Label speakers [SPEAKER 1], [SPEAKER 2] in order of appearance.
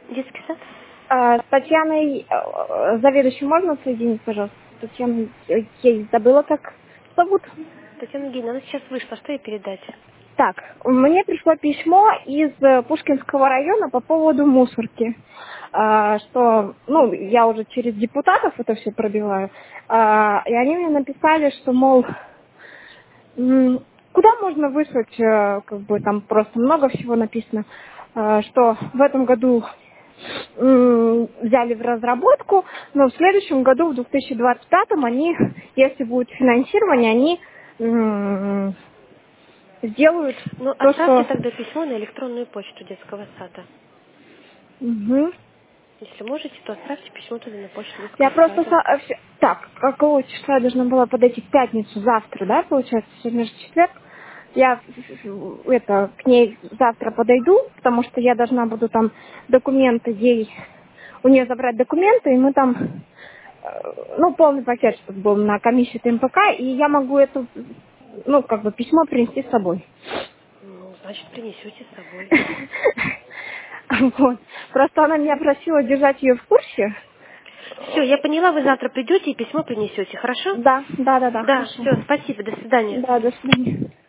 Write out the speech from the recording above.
[SPEAKER 1] Детский сад?
[SPEAKER 2] С Татьяной, заведующей, можно соединить, пожалуйста? Татьяна, я забыла, как зовут.
[SPEAKER 1] Татьяна Евгеньевна, она сейчас вышла, что ей передать?
[SPEAKER 2] Так, мне пришло письмо из Пушкинского района по поводу мусорки. Что, я уже через депутатов это все пробиваю. И они мне написали, что, мол, куда можно выслать, там просто много всего написано, что в этом году взяли в разработку, но в следующем году, в 2025, они, если будет финансирование, они сделают
[SPEAKER 1] Ну,
[SPEAKER 2] то,
[SPEAKER 1] отправьте
[SPEAKER 2] что...
[SPEAKER 1] тогда письмо на электронную почту детского сада.
[SPEAKER 2] Мгм.
[SPEAKER 1] Если можете, то отправьте письмо туда на почту
[SPEAKER 2] Я
[SPEAKER 1] детского
[SPEAKER 2] просто...
[SPEAKER 1] сада.
[SPEAKER 2] Так, какого числа я должна была подойти? В пятницу, завтра, да, получается? Сегодня же четверг. Я к ней завтра подойду, потому что я должна буду там документы у нее забрать документы, и мы там, полный пакет, чтобы был на комиссии ТМПК, и я могу это, письмо принести с собой.
[SPEAKER 1] Ну, значит, принесете с собой.
[SPEAKER 2] Вот. Просто она меня просила держать ее в курсе.
[SPEAKER 1] Все, я поняла, вы завтра придете и письмо принесете, хорошо?
[SPEAKER 2] Да,
[SPEAKER 1] Да,
[SPEAKER 2] хорошо.
[SPEAKER 1] все, спасибо, до свидания.
[SPEAKER 2] Да, до свидания.